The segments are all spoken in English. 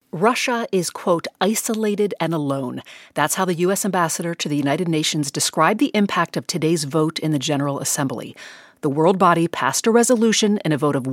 Russia is, quote, isolated and alone. That's how the U.S. ambassador to the United Nations described the impact of today's vote in the General Assembly. The world body passed a resolution in a vote of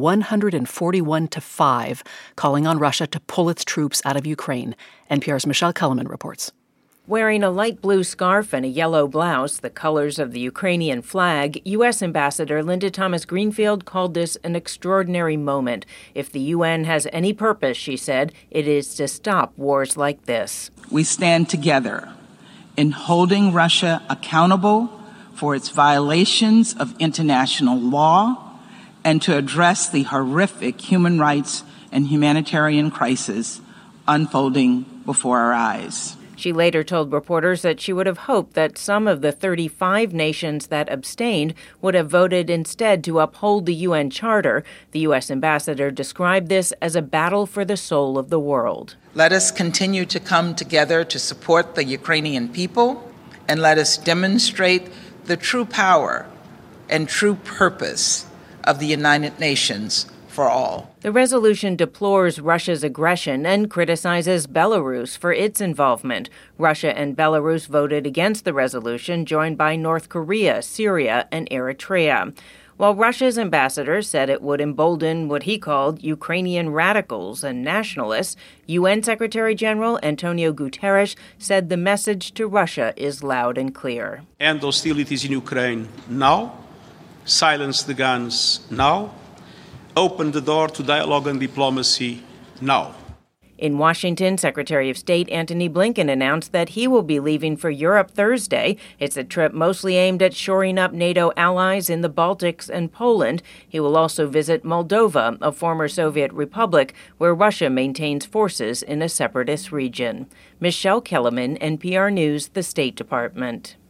141 to 5, calling on Russia to pull its troops out of Ukraine. NPR's Michelle Kellerman reports. Wearing a light blue scarf and a yellow blouse, the colors of the Ukrainian flag, U.S. Ambassador Linda Thomas-Greenfield called this an extraordinary moment. If the UN has any purpose, she said, it is to stop wars like this. We stand together in holding Russia accountable for its violations of international law and to address the horrific human rights and humanitarian crisis unfolding before our eyes. She later told reporters that she would have hoped that some of the 35 nations that abstained would have voted instead to uphold the UN Charter. The U.S. ambassador described this as a battle for the soul of the world. Let us continue to come together to support the Ukrainian people, and let us demonstrate the true power and true purpose of the United Nations for all. The resolution deplores Russia's aggression and criticizes Belarus for its involvement. Russia and Belarus voted against the resolution, joined by North Korea, Syria, and Eritrea. While Russia's ambassador said it would embolden what he called Ukrainian radicals and nationalists, UN Secretary General Antonio Guterres said the message to Russia is loud and clear. End hostilities in Ukraine now. Silence the guns now. Open the door to dialogue and diplomacy now. In Washington, Secretary of State Antony Blinken announced that he will be leaving for Europe Thursday. It's a trip mostly aimed at shoring up NATO allies in the Baltics and Poland. He will also visit Moldova, a former Soviet republic, where Russia maintains forces in a separatist region. Michelle Kellerman, NPR News, the State Department.